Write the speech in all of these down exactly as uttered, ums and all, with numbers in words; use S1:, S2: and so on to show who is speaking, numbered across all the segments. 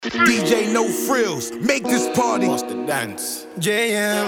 S1: D J No Frills, make this party.
S2: What's the dance?
S3: J M.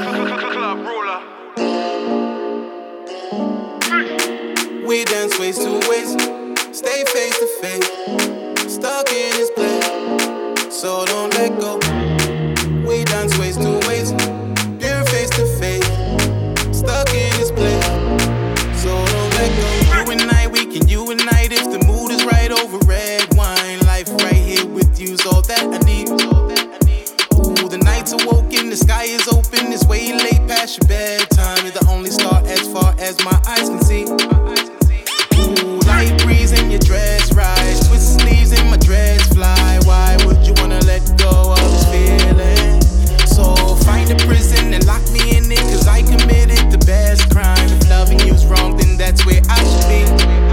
S2: We dance ways to ways, stay face to face. Stuck in this place, so don't let go. We dance ways to ways, pure face to face. Stuck in this place, so don't let go. You and I, we can unite if the mood is right over red wine. Life right here with you's all that I need. Ooh, the nights awoken, the sky is open. It's way late past your bedtime. You're the only star as far as my eyes can see. Ooh, light breeze in your dress rise, twist sleeves in my dress fly. Why would you wanna let go of this feeling? So find a prison and lock me in it, cause I committed the best crime. If loving you's wrong, then that's where I should be.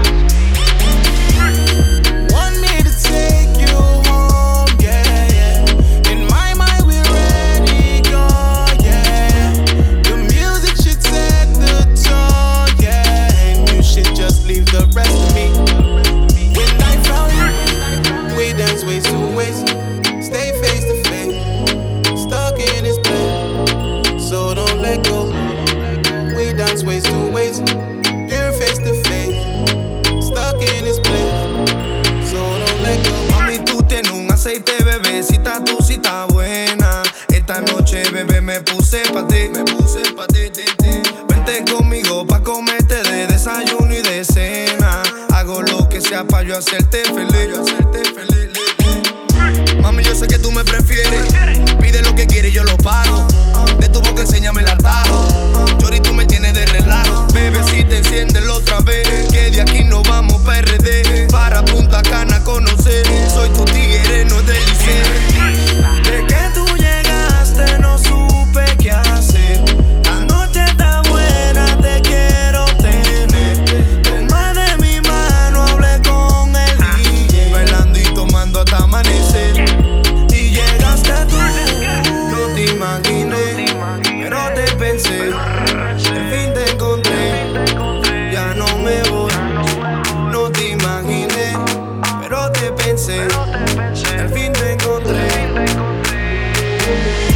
S2: Want me to take you home, yeah, yeah. In my mind we're ready, go, yeah. The music should set the tone, yeah. And you should just leave the rest of me. When I found you, we dance ways to ways, stay face to face. Stuck in this place, so don't let go. We dance ways to ways, pure face to face. Stuck in this place, so don't let go.
S3: Mami, tú tienes un aceite, bebecita, tú sí estás buena. Esta noche, bebé, me puse pa' ti, me puse pa' ti, ti, ti. Vente conmigo pa' comerte de desayuno y de cena. Hago lo que sea pa' yo hacerte feliz, yo hacerte feliz. Mami, yo sé que tú me prefieres. Pide lo que quieres y yo lo pago. De tu boca enséñame el atajo. Chori, tú me tienes de relajo. Bebé, si te enciendes la otra vez, que de aquí nos vamos pa' R D, para Punta Cana a conocer. Soy tu tigre, no del liceo. De que tú llegaste no supe qué hacer. La noche está buena, te quiero tener. Toma de mi mano, hablé con el D J, bailando y tomando hasta amanecer. Y llegaste tú, no te imaginé, pero te pensé. Al fin te encontré, ya no me voy. No te imaginé, pero te pensé. Al fin te encontré.